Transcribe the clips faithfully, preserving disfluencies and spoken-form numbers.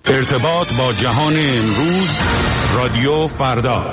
ارتباط با جهان امروز، رادیو فردا.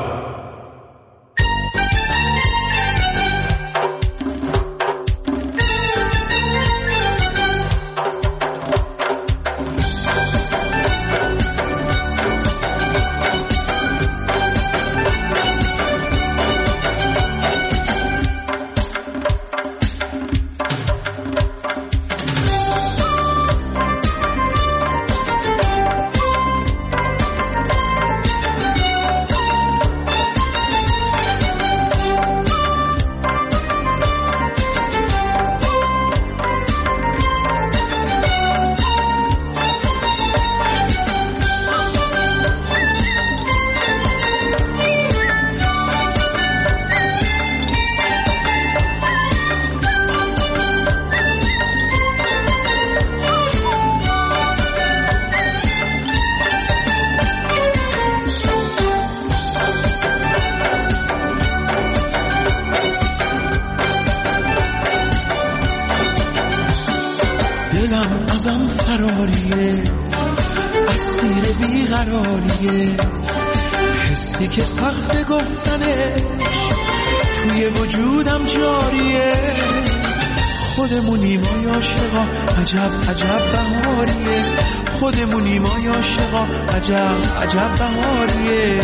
دلم ازم فراریه، اسیر بیقراریه، حسی که سخت گفتنش توی وجودم جاریه. خودمونیم ما عاشقا، عجب عجب بهاریه، خودمونیم ما عاشقا، عجب عجب بهاریه.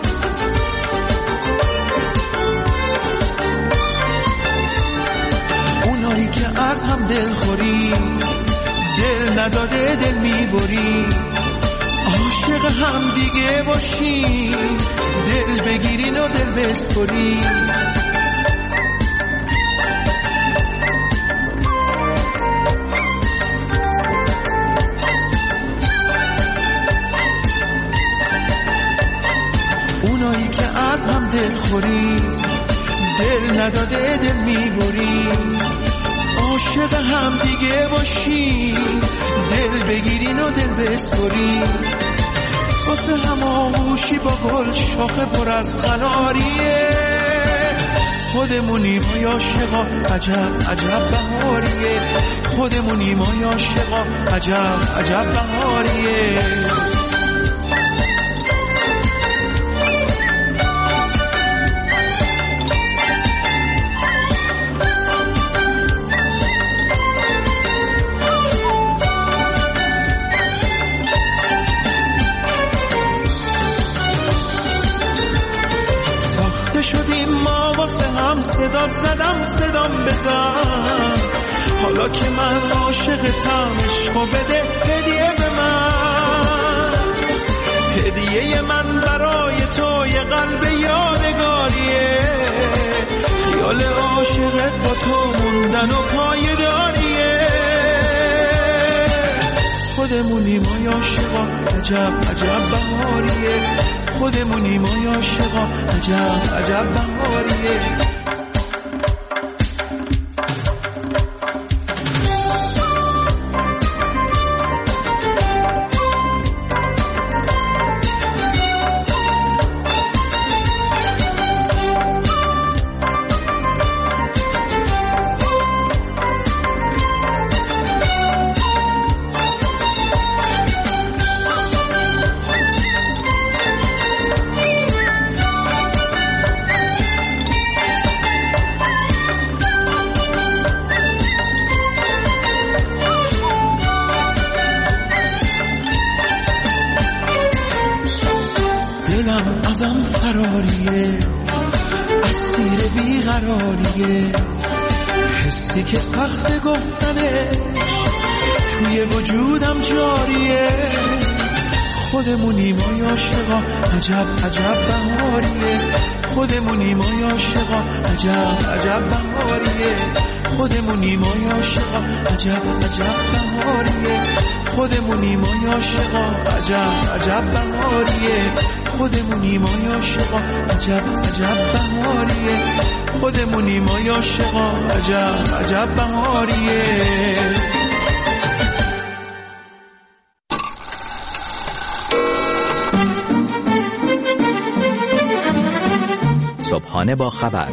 اونایی که از هم دل خوری، دل نداده دل میبری، عاشق هم دیگه باشی، دل بگیرین و دل بسپری. اونایی که از هم دل خوری، دل نداده دل میبری، عاشق هم دیگه باشی، دل بگیرین و دل بسپری. واسه هم آغوشی با گل شاخه پر از قناریه، خودمونیم ما عاشقا، عجب عجب بهاریه، خودمونیم ما عاشقا، عجب عجب بهاریه. صدات زدم صدام بزن، حالا که من عاشقتم، عشقو بده هدیه به من. هدیه من برای تو یه قلب یادگاریه، خیال عاشقت با تو موندن و پایداریه. خودمونیم ما عاشقا، عجب عجب بهاریه، خودمونیم ما عاشقا، عجب عجب بهاریه. دلم ازم فراریه، اسیر بیقراریه، حسی که سخت گفتنش توی وجودم جاریه. خودمونیم ما عاشقا، عجب عجب بهاریه، خودمونیم ما عاشقا، عجب عجب بهاریه. خودمونیم ما عاشقا، عجب عجب بهاریه، خودمونیم ما عاشقا، عجب عجب بهاریه. خودمونیم ما عاشقا، عجب عجب بهاریه، خودمونیم ما عاشقا، عجب عجب بهاریه. صبحانه با خبر،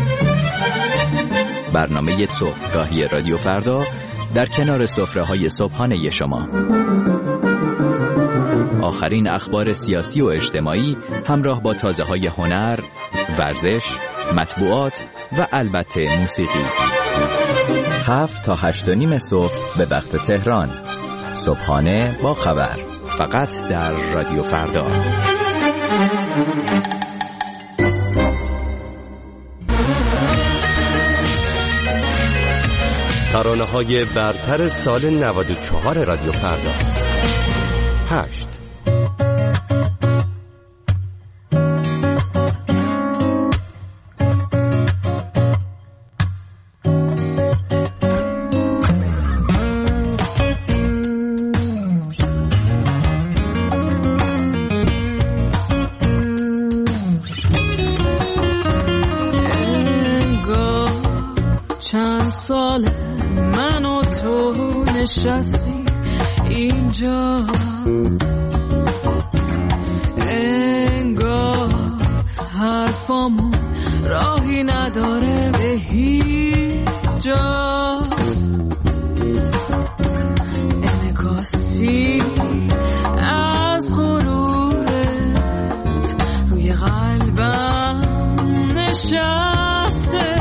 برنامه صبحگاهی رادیو فردا در کنار سفره‌های صبحانه شما. آخرین اخبار سیاسی و اجتماعی همراه با تازه‌های هنر، ورزش، مطبوعات و البته موسیقی. هفت تا هشت و نیم صبح به وقت تهران. صبحانه با خبر، فقط در رادیو فردا. ترانه‌های برتر سال نود و چهار رادیو فردا. هشت. چند ساله من و تو نشستی اینجا، انگار حرفامون راهی نداره به هیچ جا. انعکاسی از غرورت روی قلبم نشسته،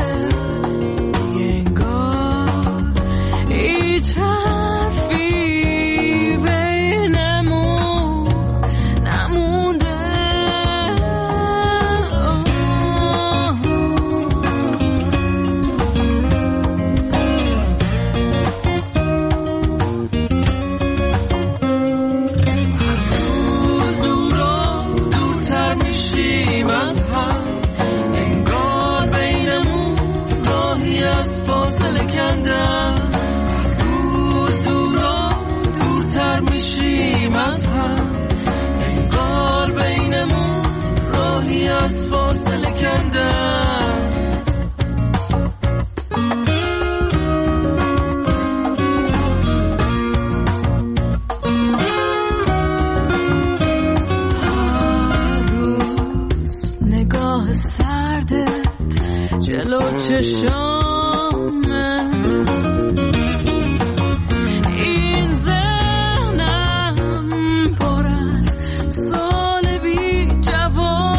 از فاصله کندم. هر روز نگاه سردت جلو چشامه، این ذهنم پر از سال بی جواب.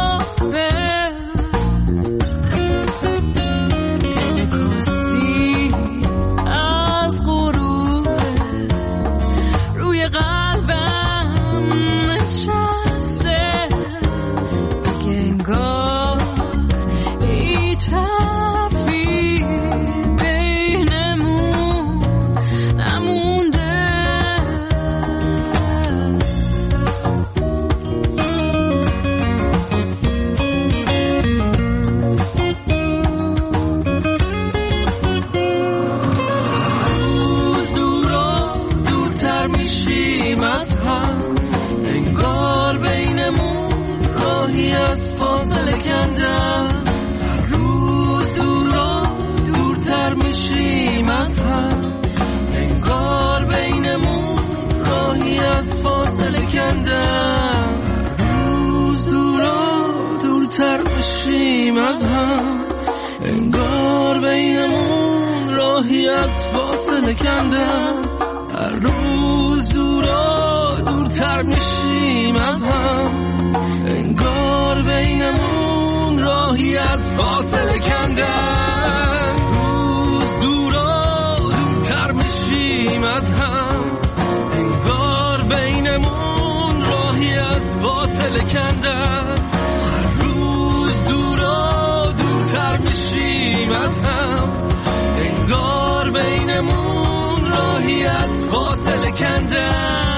از فاصله کندم، هر روز دورا دورتر میشیم از هم، انگار بینمون راهی از فاصله کندم. روز دورا دورتر میشیم از هم، انگار بینمون راهی از فاصله کندم. هر روز دورا دورتر میشیم از هم، انگار بینمون راهی از فاصله کندن. روز دورا دورتر میشیم از هم، انگار بینمون راهی از فاصله کندن. هر روز دورا دورتر میشیم از هم، انگار بینمون راهی از فاصله کندن.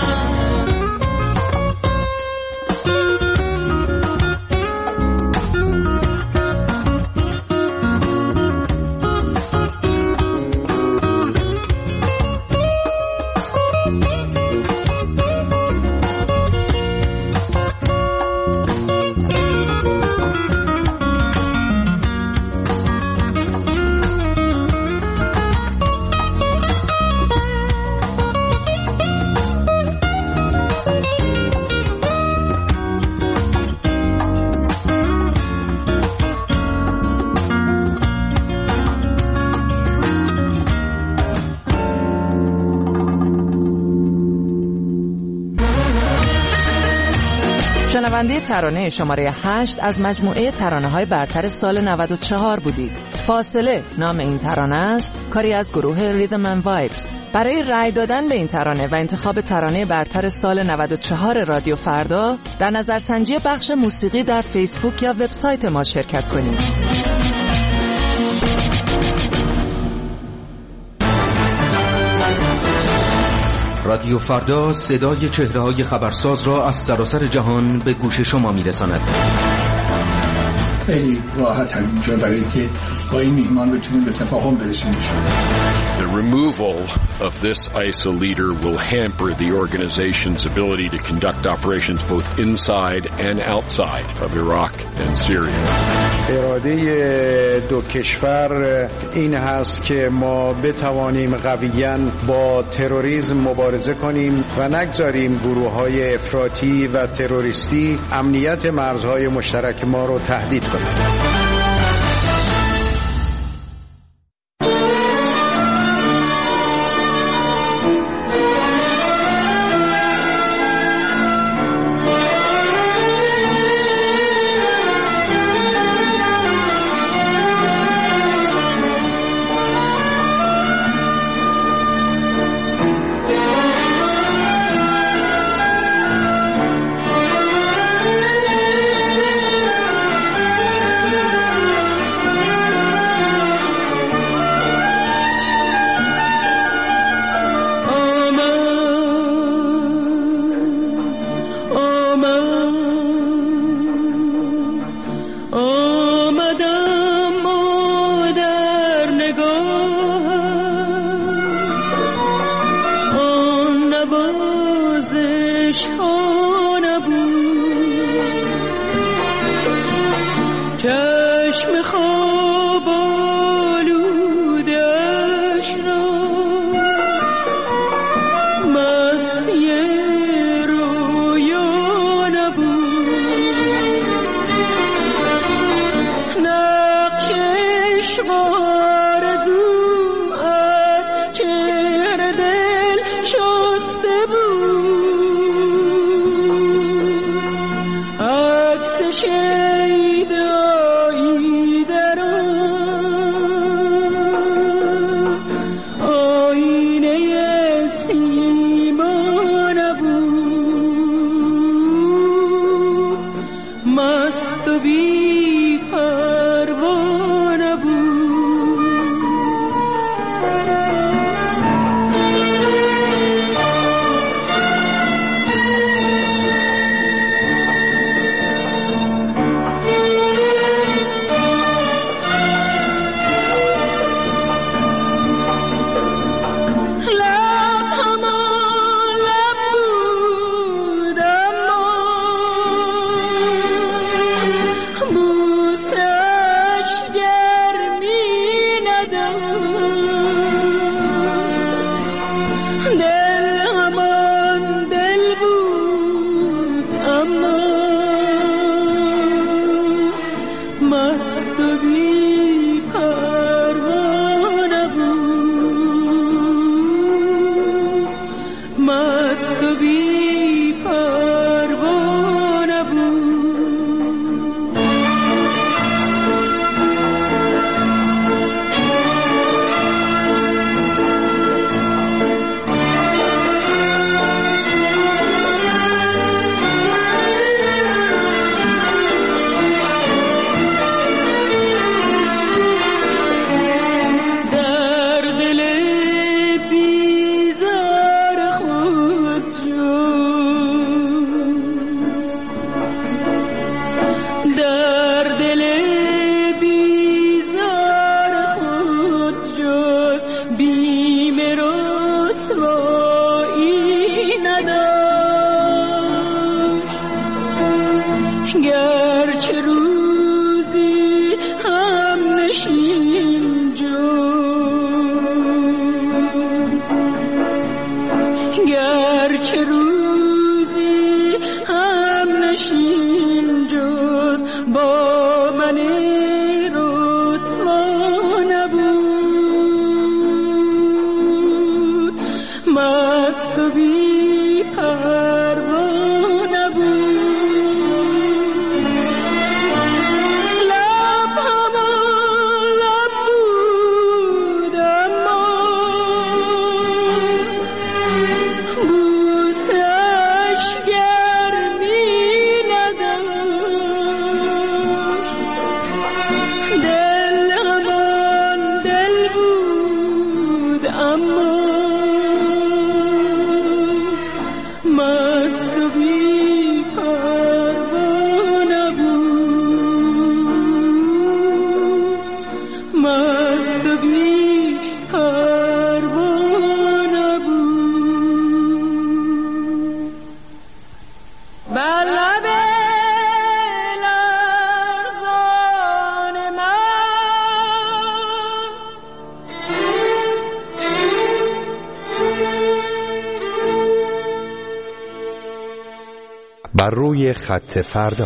شنونده ترانه شماره هشت از مجموعه ترانه‌های برتر سال نود و چهار بودید. فاصله نام این ترانه است، کاری از گروه ریدم اند وایبز. برای رأی دادن به این ترانه و انتخاب ترانه برتر سال نود و چهار رادیو فردا، در نظرسنجی بخش موسیقی در فیسبوک یا وبسایت ما شرکت کنید. رادیو فردا صدای چهره‌های خبرساز را از سراسر جهان به گوش شما می‌رساند. خیلی راحت هم اینجا برای که با این میهمان بتونیم به تفاهم برسیم. The removal of this I S I L leader will hamper the organization's ability to conduct operations both inside and outside of Iraq and Syria. اراده دو کشور این هست که ما بتوانیم قویاً با تروریسم مبارزه کنیم و نگذاریم گروه‌های افراطی و تروریستی امنیت مرزهای مشترک ما رو تهدید کنند. must be و بی پروا نبود، مست و بی پروا نبود. بر لب لرزان من بر روی خط فردا.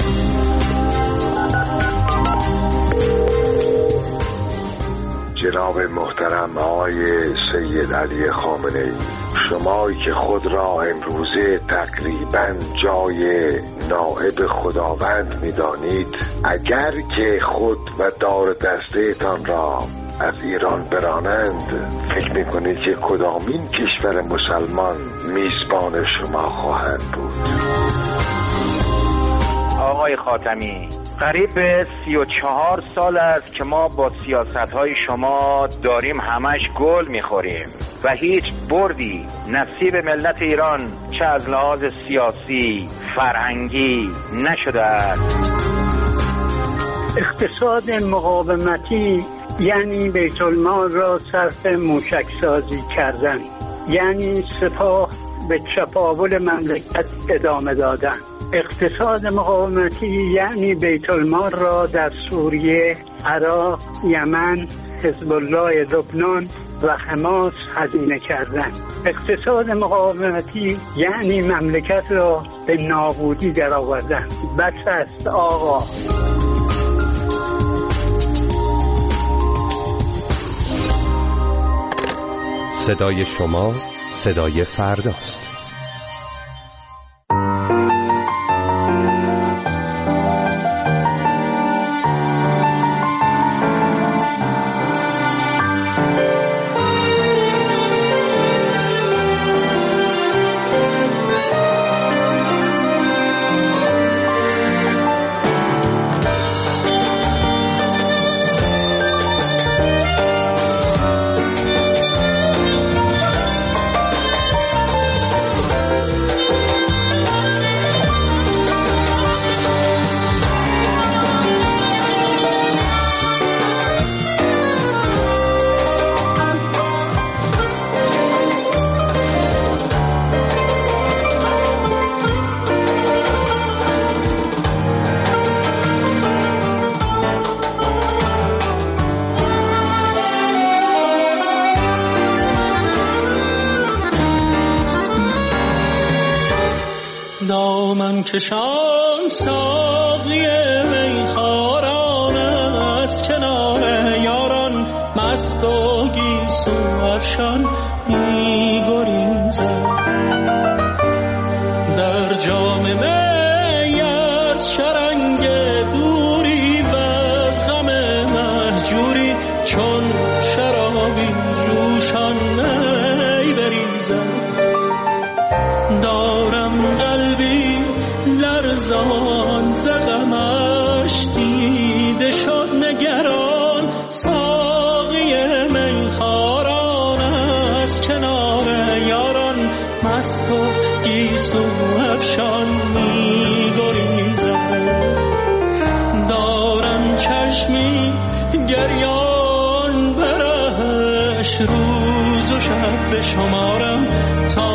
جناب محترم آقای سید علی خامنه‌ای، شمایی که خود را امروزه تقریباً جای نائب خداوند می‌دانید، اگر که خود و دار دسته‌تان را از ایران برانند، فکر می‌کنید که کدامین کشور مسلمان میزبان شما خواهد بود؟ آقای خاتمی، قریب به سی و چهار سال است که ما با سیاست‌های شما داریم همش گل می‌خوریم و هیچ بردی نصیب ملت ایران چه از لحاظ سیاسی، فرهنگی نشده است. اقتصاد مقاومتی یعنی بیت المال را صرف موشک سازی کردن، یعنی سپاه به چپاول مملکت ادامه دادن. اقتصاد مقاومتی یعنی بیت المال را در سوریه، عراق، یمن، حزب الله لبنان و حماس هزینه کردن. اقتصاد مقاومتی یعنی مملکت را به نابودی درآوردن. بس است آقا. صدای شما صدای فرداست. دامن کشان ساقی میخواران از کنار یاران، مست و گیسو افشان می‌گریزد. در جام می از شرنگ دوری و از غم مهجوری، چون شرابی جوشان می بریزد. دارم قلبی لرزان ز غمش، دیده شد نگران ساقی میخواران از کنار یاران، مست و گیسو افشان می‌گریزد. دارم چشمی گریان برهش، روز و شب به شمارم تا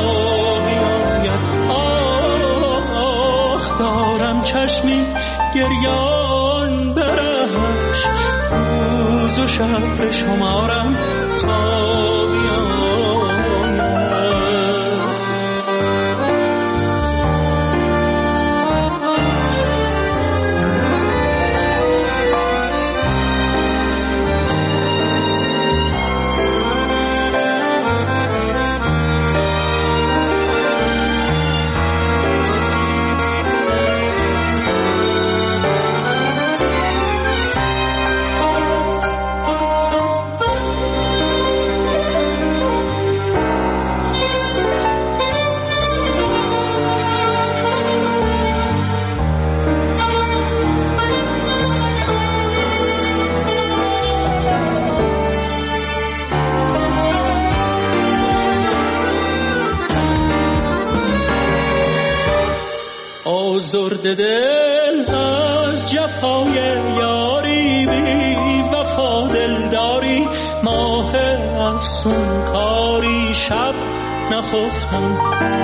دارم چشمی گریان برهش، روز و شب به شمارم تا آزرده دل از جفای یاری بی وفا دلداری ماه افسون کاری شب نخفتم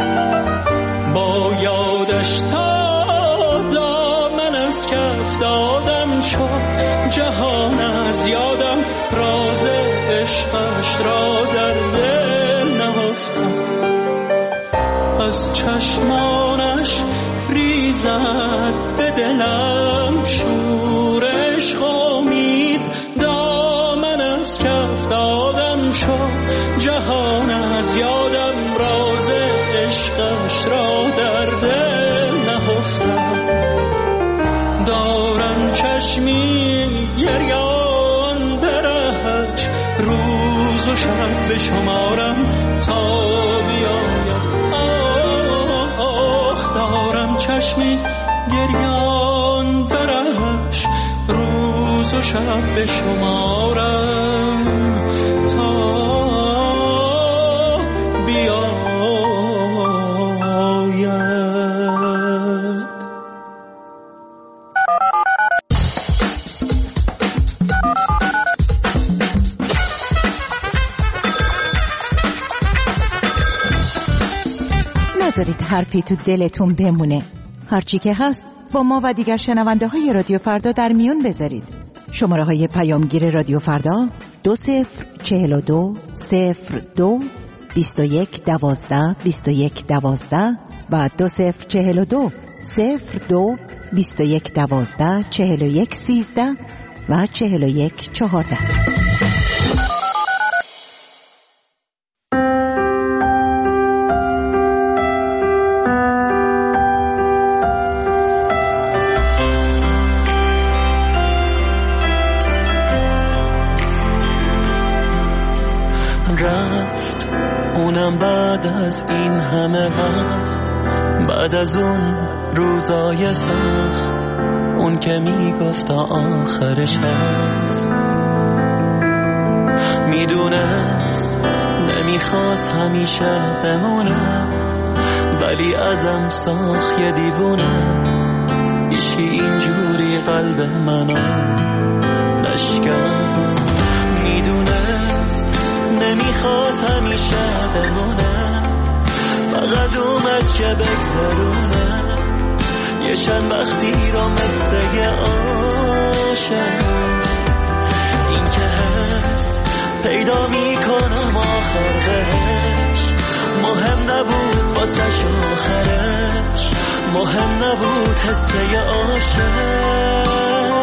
با یادش تا دامن از کف دادم شد جهان از یادم راز عشقش را در دل نهفتم از چشمانش ریزد به دلم شورش امید دامن از کف دادم شد جهان از یادم راز عشقش را در دل نهفتم دارم چشمی گریان برهج روز و شب به شمارم تا بیاید آخ دارم چشمی گریان برهج روز و شب به شمارم تا نذارید حرفی تو دلتون بمونه. هرچی که هست با ما و دیگر شنونده های رادیو فردا در میون بذارید. شماره های پیامگیر رادیو فردا دو صفر چهل و دو صفر دو بیست و یک دوازده بیست و یک دوازده و دو صفر چهل و دو صفر دو بیست و یک دوازده چهل و یک سیزده و چهل و یک چهارده. رفت اونم بعد از این همه وقت بعد از اون روزای سخت اون که میگفت آخرش هست میدونست نمیخواست همیشه بمونه ولی ازم ساخت یه دیوونه ایشی اینجوری قلب منو نشکست میدونست نمیخواست همیشه بمونه فقط اومد که بگذرونه یه چند وقتی رو مثل یه عاشق این که هست پیدا میکنم آخرش مهم نبود واسش آخرش مهم نبود حسه عاشق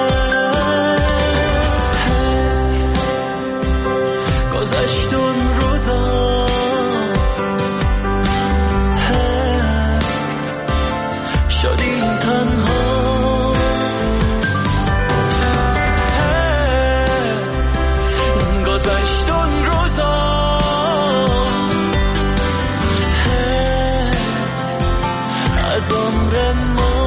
گذشت اون روزا شدیم تنها گذشت اون روزا از عمر ما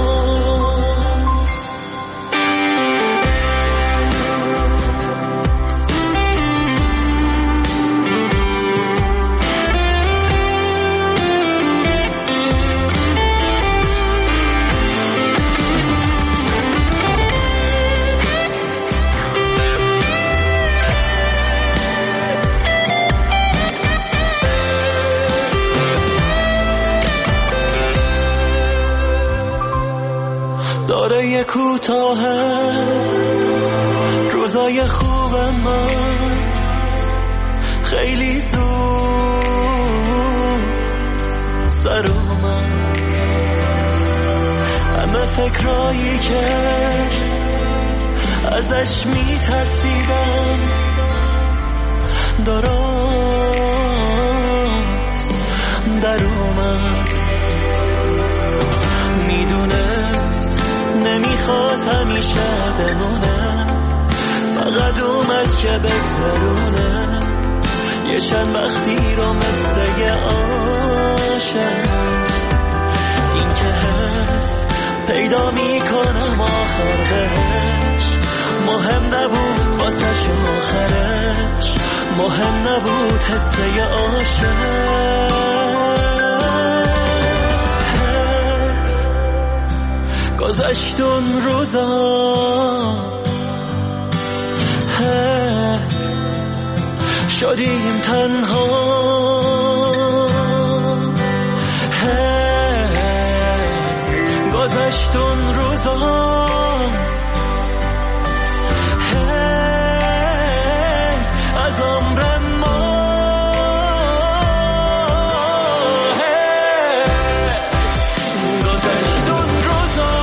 داره کوتاهه روزای خوب من خیلی زود سر اومد همه فکرایی که ازش میترسیدم درست در اومد میدونست نمیخواست همیشه بمونه فقط اومد که بگذرونه یه چند وقتی رو مثل یه عاشق این که هست پیدا میکنم آخرش مهم نبود واسش آخرش مهم نبود حسه عاشق گذشت اون روزا شدیم تنها گذشت اون روزا از عمر ما گذشت اون روزا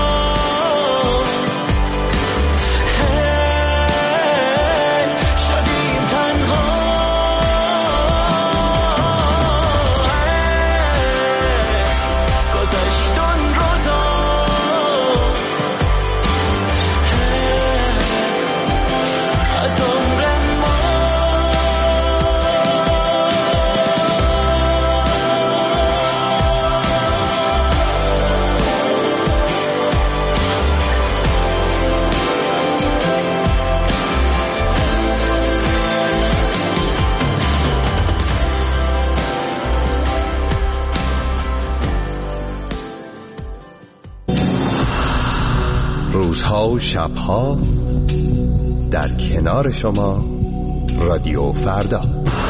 شدیم تنها گذشت اون روزا از عمر روزها و شبها در کنار شما رادیو فردا.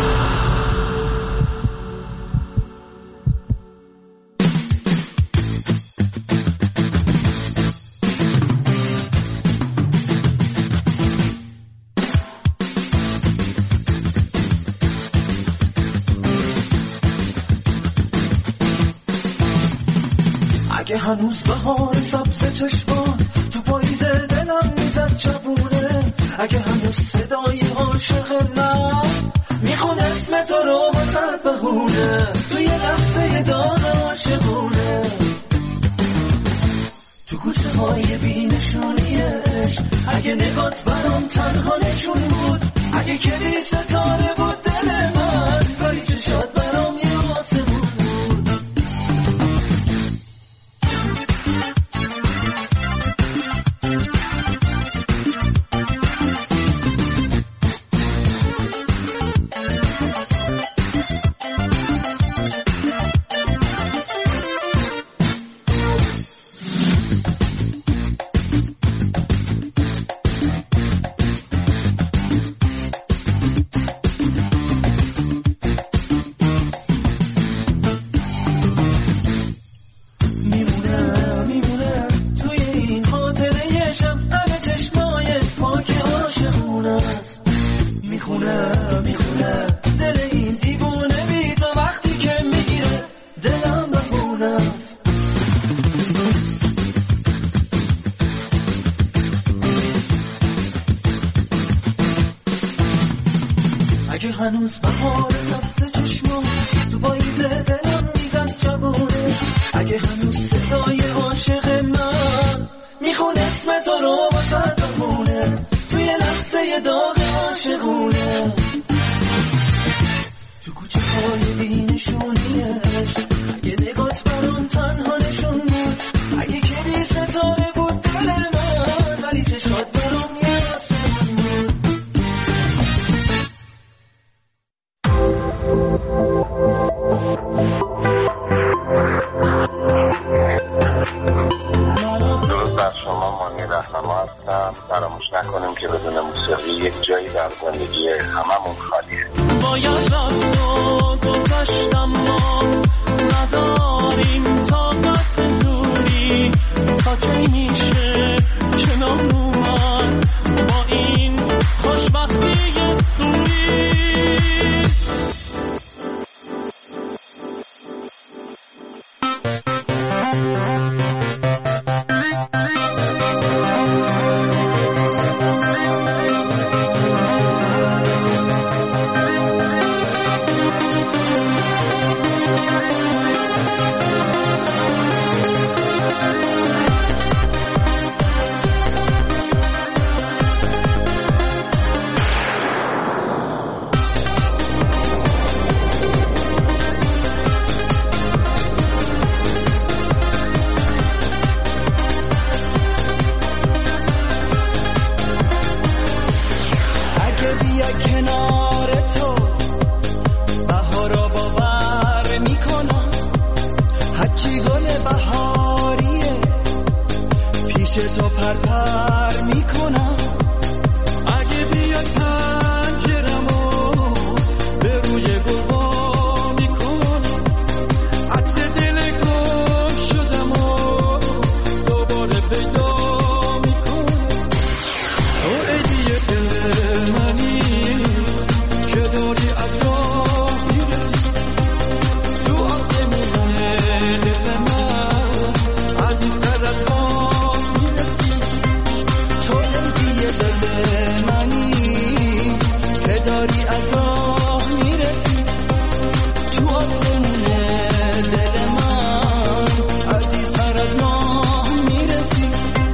اگه هنوز بهار سبز چشمان تو پاییز دلم میزد چپونه، اگه هنوز صدای عاشق من میخونه اسم تو رو واسه بهونه، توی لحظه داغ عاشقونه، تو کوچه های بی نشونیش، اگه نگات برام تنها نشون بود، اگه کلی ستاره بود دل من، ولی چشات برام یه آسمون بود. اگه هنوز بهار سبز چشما تو پاییز دلم میزد جوونه، اگه هنوز صدای عاشق من میخونه اسم تو رو واسه بمونه، توی لحظه داغ عاشقونه، تو کوچه های بی نشونیش، اگه نگات برام تنها نشون بود، اگه کمی ستاره بود دل من، ولی چشات برام یه آسمون بود. درود بر شما، مانی رهنما هستم. فراموش نکنیم که بدون موسیقی یک جایی در زندگی هممون خالیه. باید رفتو گذشتم ما نداریم طاقت دوری، تا کی میشه کنار اومد با این خوشبختی سوری. تو پر پر میکنم اگه بیاد پنجرمو به روی گل وا میکنم عطر دل گم شدمو دوباره پیدا میکنم تو ایدی دل منی که داری از راه میرسی تو آسمون دل من عزیزتر از ماه میرسی تو ایدی دل منی که داری از راه میرسی تو آسمون دل من عزیزتر از ماه میرسی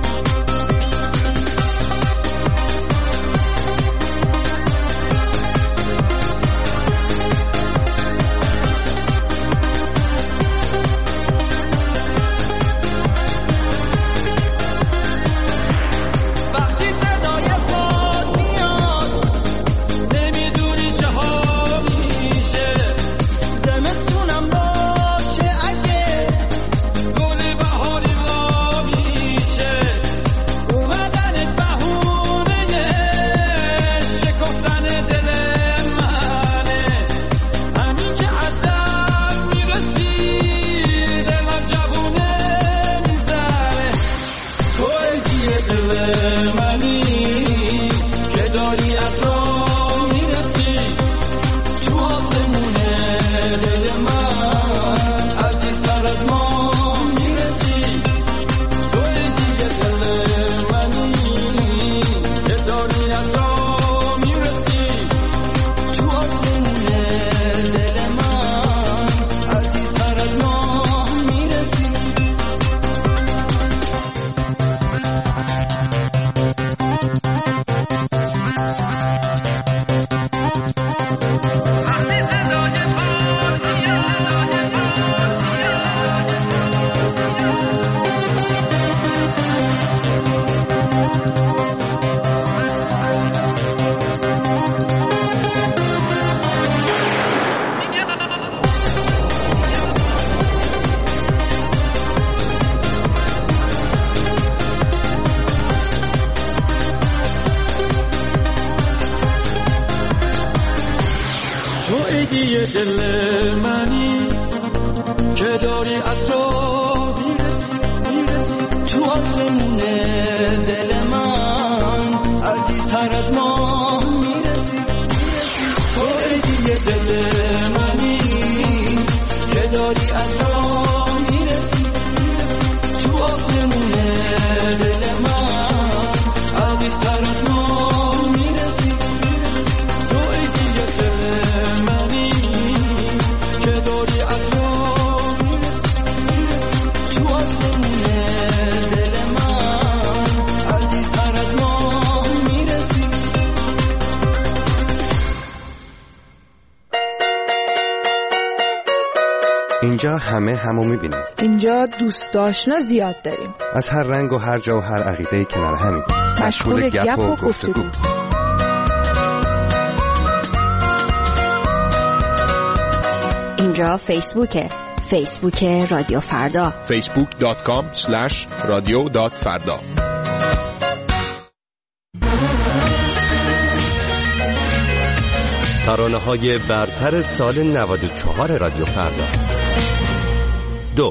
وقتی صدای باد میاد نمیدونی چه ها میشه زمستونم باشه اگه گل بهاری وا میشه اومدن بهونه شکفتن دل منه همین که از دست میرسی دلم جوونه میزنه تو ایدی دل منی که داری از راه میرسی تو آسمون دل من عزیزتر از ماه میرسی تو ایدی دل منی که داری از راه میرسی تو آسمون دل من عزیزتر از ماه میرسی تو ایدی دل منی که داری از راه میرسی میرسی تو آسمون دل من عزیزتر از ماه میرسی میرسی تو ایدی دل منی که داری از راه میرسی تو آسمون دل من عزیزتر از ماه میرسی تو ایدی دل منی که داری از راه میرسی تو آسمون دل من عزیزتر از ماه میرسی اینجا همه همو میبینیم. اینجا دوست آشنا زیاد داریم. از هر رنگ و هر جا و هر عقیده‌ای کنار همیم. مشغول گپ و گفتگو. اینجا فیسبوکه. فیسبوک رادیو فردا. فیسبوک دات کام اسلش رادیو دات فردا. ترانه‌های برتر سال نود و چهار رادیو فردا. دو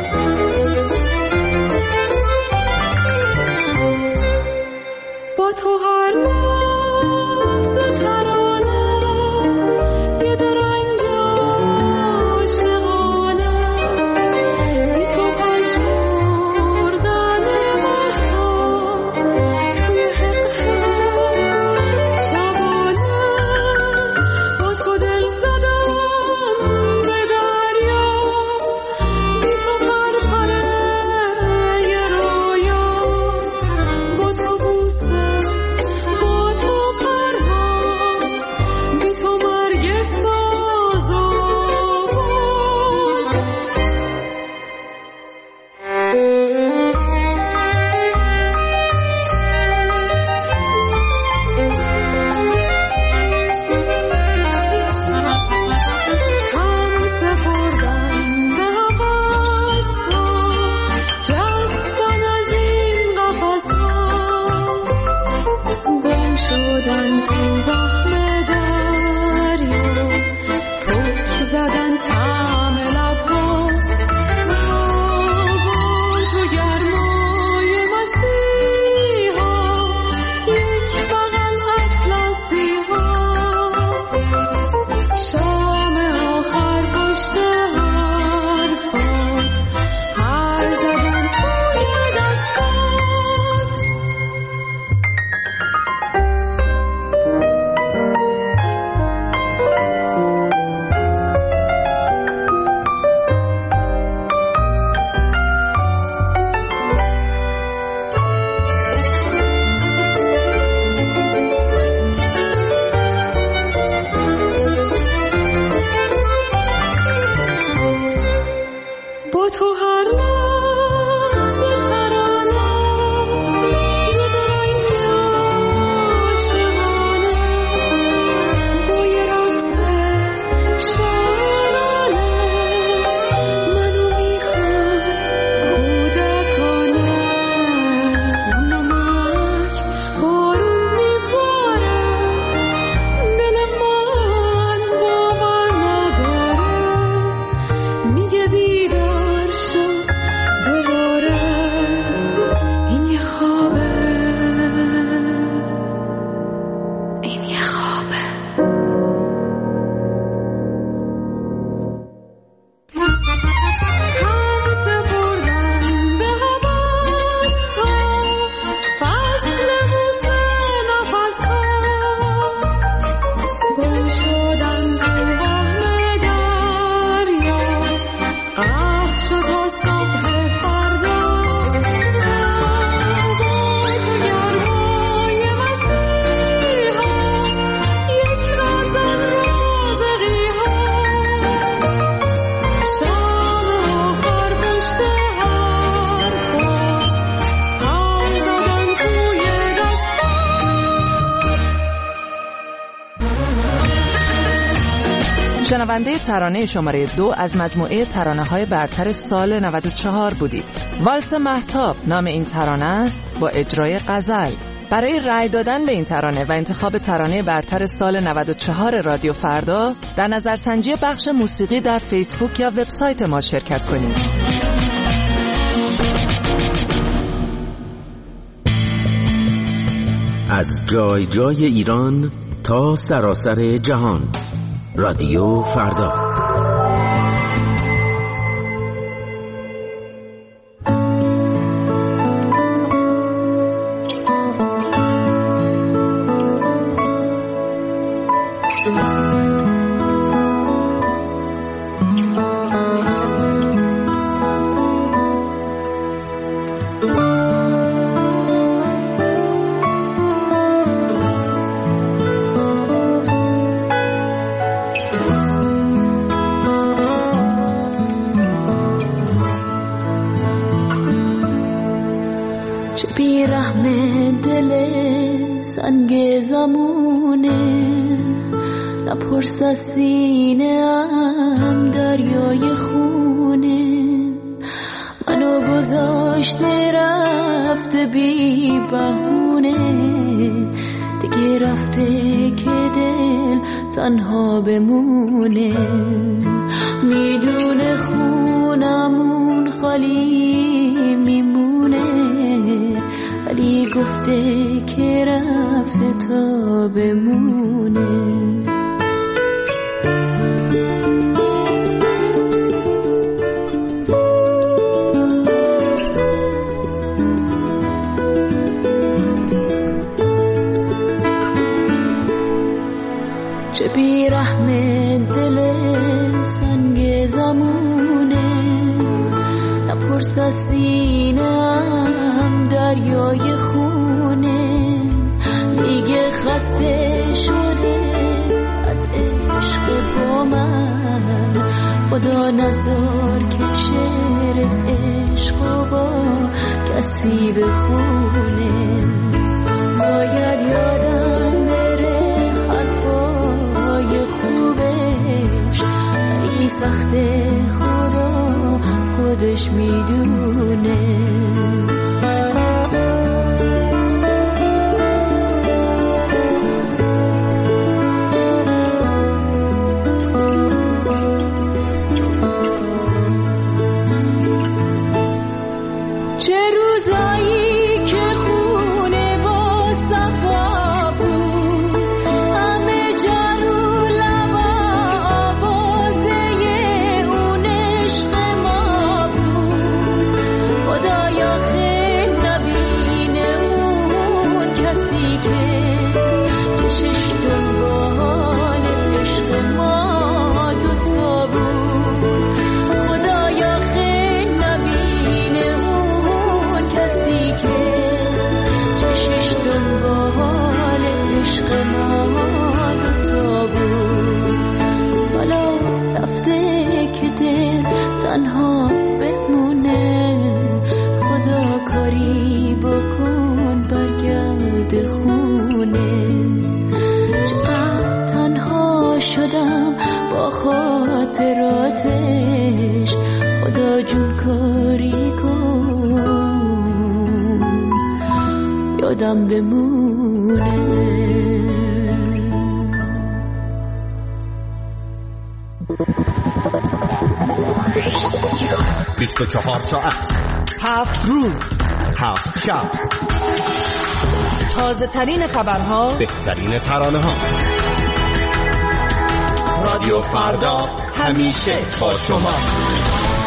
با تو شدن تو وهم دریا، پشت زدن طعم لبها، آوان تو گرمای مسیحا، یک بغل اطلسی ها، شام آخر پشت حرفات، هر زدن توی دستات. با تو هر لحظه ترانه، یه برنگ عاشقانه، بوی رفته شعرانه، منو میخواد کودکانه، نمک بارون میباره، دل من باور نداره، میگه بیدار شو دوباره، این یه خوابه، این یه خوابه. هر بردن به حواس ها، فصل بوسه نفس ها، گم شدن تو وهم دریا، قطع شد تا صبح فردا، آواز گرمای مسیحا، یک رازن رازقی ها، شام آخر پشت حرفات، هر زدن توی شنونده ترانه شماره دو از مجموعه ترانه‌های برتر سال نود و چهار بودید. والس مهتاب نام این ترانه است با اجرای غزل. برای رأی دادن به این ترانه و انتخاب ترانه برتر سال نود و چهار رادیو فردا در نظرسنجی بخش موسیقی در فیسبوک یا وبسایت ما شرکت کنید. از جای جای ایران تا سراسر جهان، رادیو فردا. بیرحم دل سنگ زمونه، نپرس از سینه ام دریای خونه، منو گذاشته رفته بی بهونه، دیگه رفته که دل تنها بمونه، میدونه خونمون خالی میمونه، ولی گفته که رفته تا بمونه. چه بیرحم دل سنگ زمونه، نپرس از سینه‌ام دریای خونه، دیگه خسته شده از عشق با من، خدا نذار که شعر عشق با کسی بخونه، باید یادم بره حرفای خوبش، ولی سخته خدا خودش میدونه. دلم بمونه. بیست و چهار ساعت، هفت روز، هفت شب، تازه ترین خبرها، بهترین ترانه ها. رادیو فردا همیشه با شماست.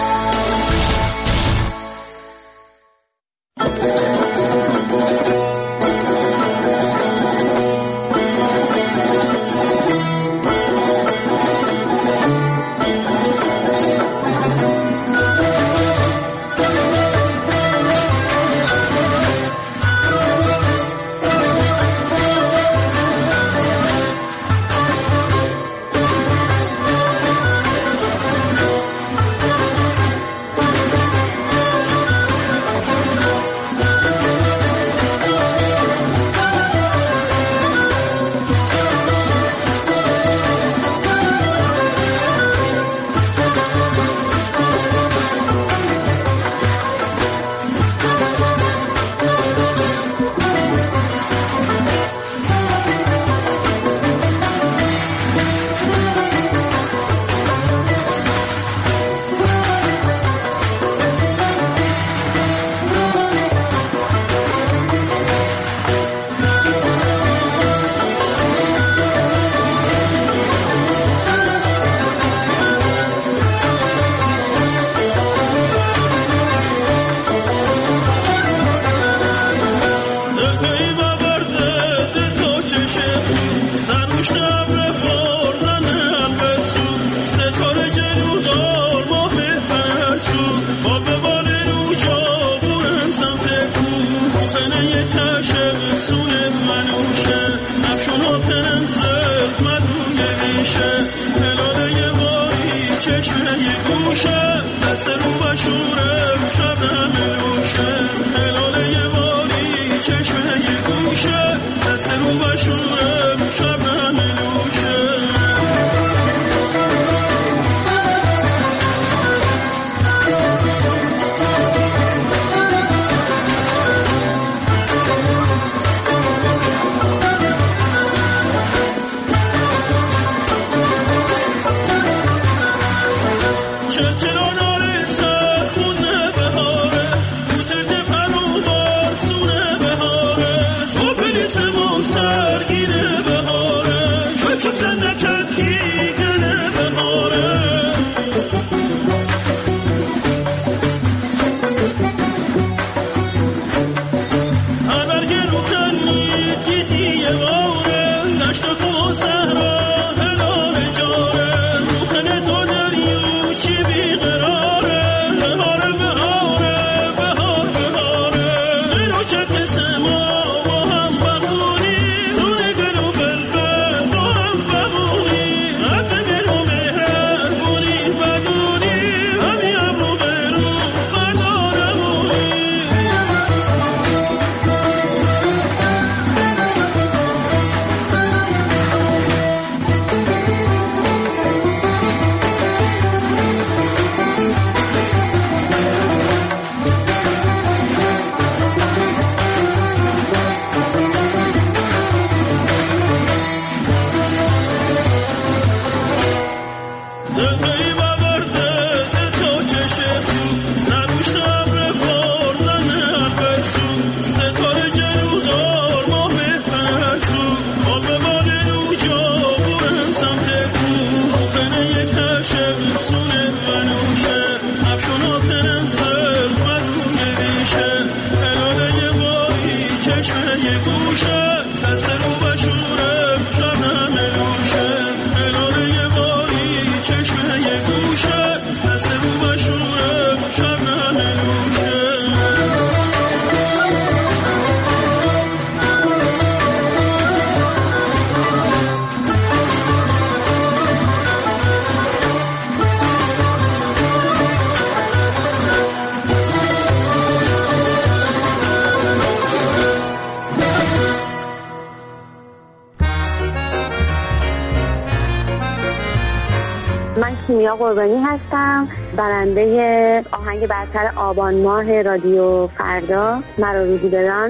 من کیمیا قربانی هستم، برنده آهنگ برتر آبان ماه رادیو فردا مرا روزی بدان.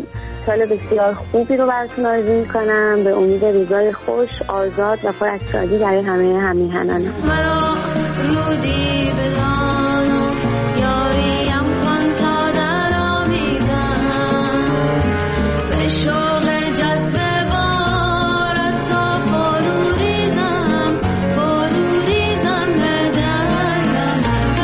سال بسیار خوبی رو براتون آرزو میکنم، به امید روزای خوش، آزاد و پر از شادی برای همه همیهنانم. مرا رودی بدانو یاریم کن تا در آمیزم به شوق جذب بارت تا فرو ریزم فرو ریزم به درم.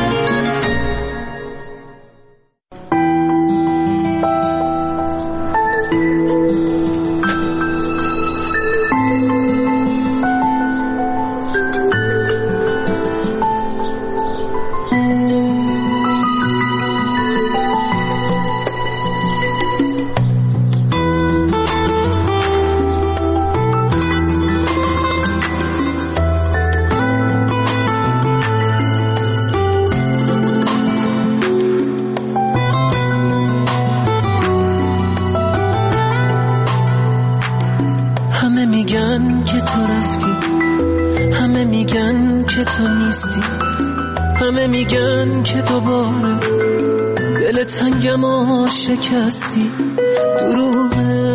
همه میگن که تو رفتی، همه میگن که تو نیستی، همه میگن که دوباره دل تنگم و شکستی. دروغه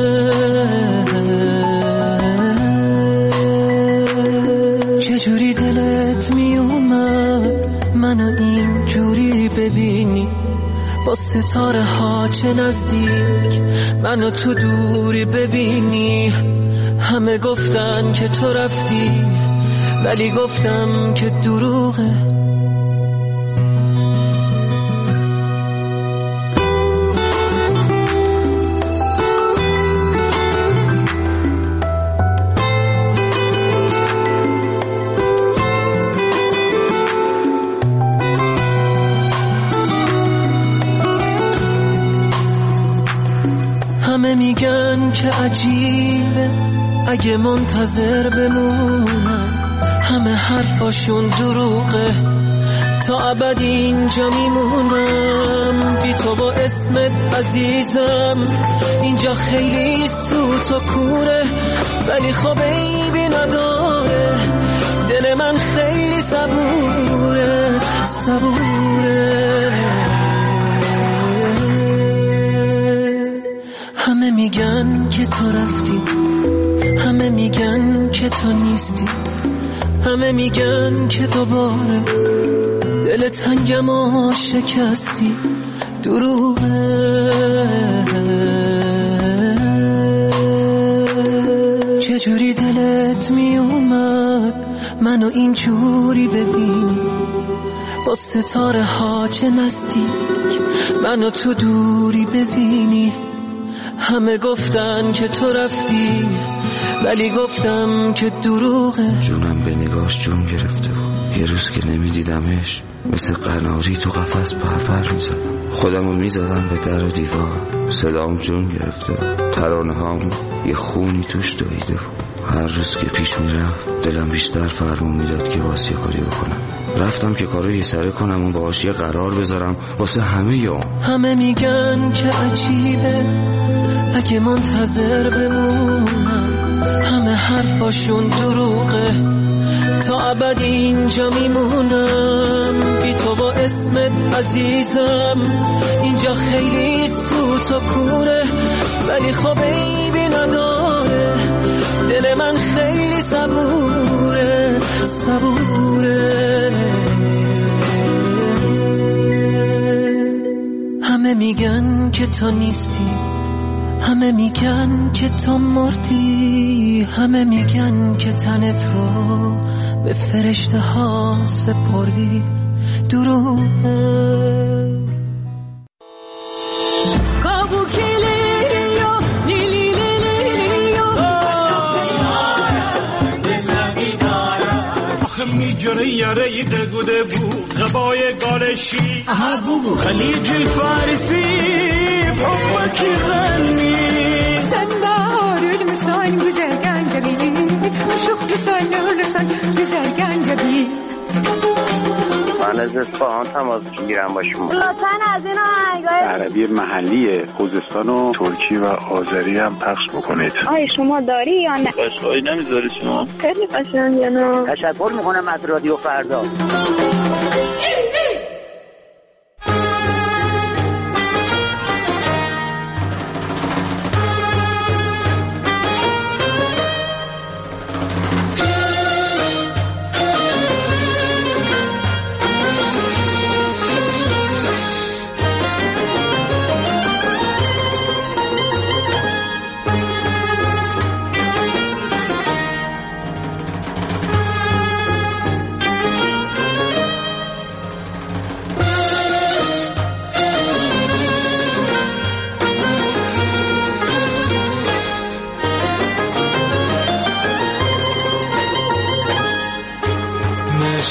چجوری دلت میومد منو اینجوری ببینی، با ستاره ها چه نزدیک منو تو دوری ببینی. همه گفتن که تو رفتی ولی گفتم که دروغه. همه میگن که عجیبه اگه منتظر بمونم، همه حرفاشون دروغه، تا ابد اینجا میمونم بی تو با اسمت عزیزم. اینجا خیلی سوت و کوره ولی خب عیبی نداره، دل من خیلی صبوره صبوره. همه میگن که تو رفتی، همه میگن که تو نیستی، همه میگن که دوباره دل تنگم و شکستی. دروغه چجوری دلت میومد منو اینجوری ببینی، با ستاره ها چه نزدیک منو تو دوری ببینی. همه گفتن که تو رفتی ولی گفتم که دروغه. جونم به نگاش جون گرفته بود، یه روز که نمیدیدمش مثل قناری تو قفس پرپر میزدم، خودمو میزدم به در و دیوار، صدام جون گرفته بود، ترانه هام یه خونی توش دویده بود. هر روز که پیش میرفت دلم بیشتر فرمون میداد که واسه یه کاری بکنم. رفتم که کارو یه سره کنم و باهاش یه قرار بذارم واسه همه یوم. همه میگن که عجیبه اگه منتظر بمونم، همه حرفاشون دروغه، تا ابد اینجا میمونم بی تو با اسمت عزیزم. اینجا خیلی سوت و کوره ولی خب عیبی نداره، دل من خیلی صبوره صبوره. همه میگن که تو نیستی، همه میگن که تو مردی، همه میگن که تن تو به فرشته ها سپردی. دروغه میجره یاره دگوده بود غبای گارشی خلیج فارسی بحبکی غنی سنبار المسان güzel جبی شوخ لسان لسان güzel جبی. من از اصفهان تماس میگیرم با شما. لطفاً از این آهنگای عربی محلی خوزستان و ترکی و آذری هم پخش بکنید. آیا شما داری یا نه؟ قشقایی نمیذاری شما؟ خیلی قشنگه. تشکر میکنم از رادیو فردا.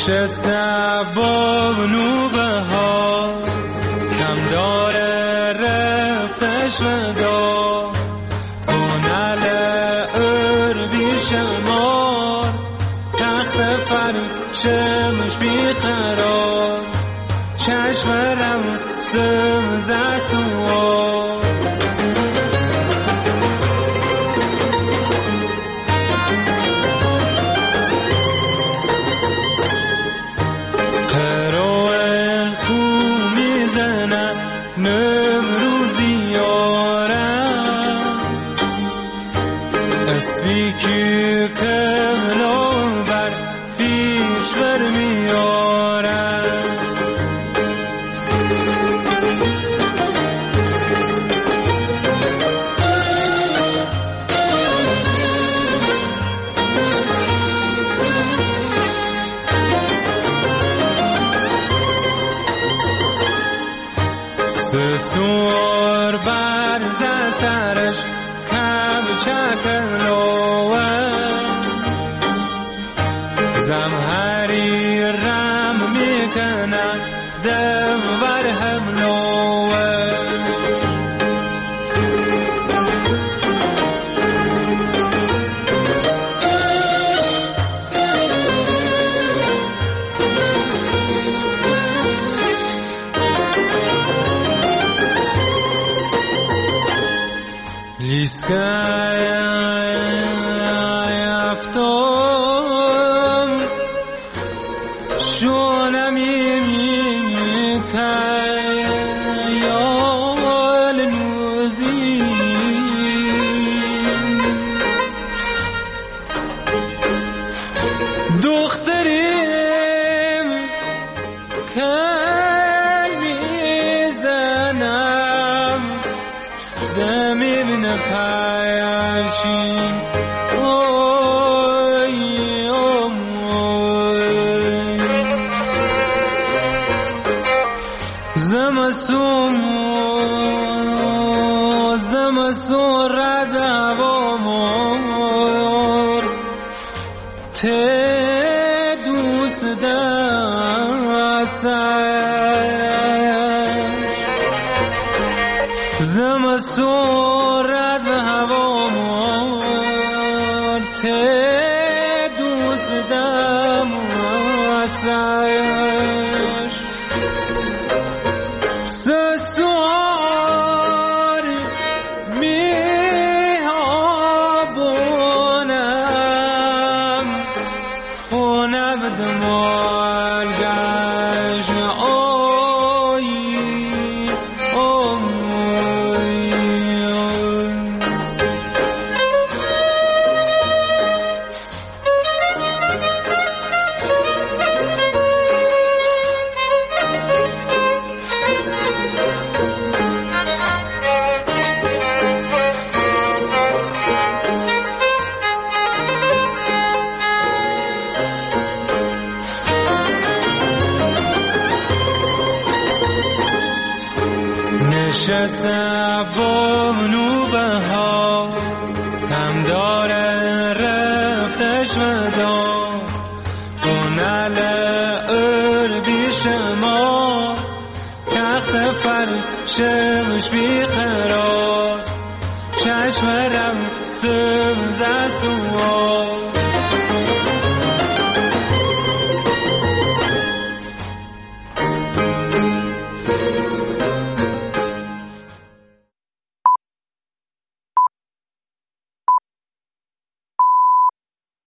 نشسته با نوبه ها کم داره رفتش ودا کنال ار بیشمار تخت فرشمش بیقرار چشمرم سمزه سوار سور بر سرش کم شکلوه زمهری رم میکنه دور هملوه یفتم شونم میکن یال نوزی دختریم کن میزنم دمی بین پایشین اوی اوی زمسون زمسون رد هوامور ته دوست دست زمسون رد هوامور ته دوست دست سسوار میابونم خونه بدمال گشن اوی اوی نشسته با نوبه ها کم داره رفتش ودا کنال ار بیشمار تخت فرشمش بیقرار چشمرم سمزه سوار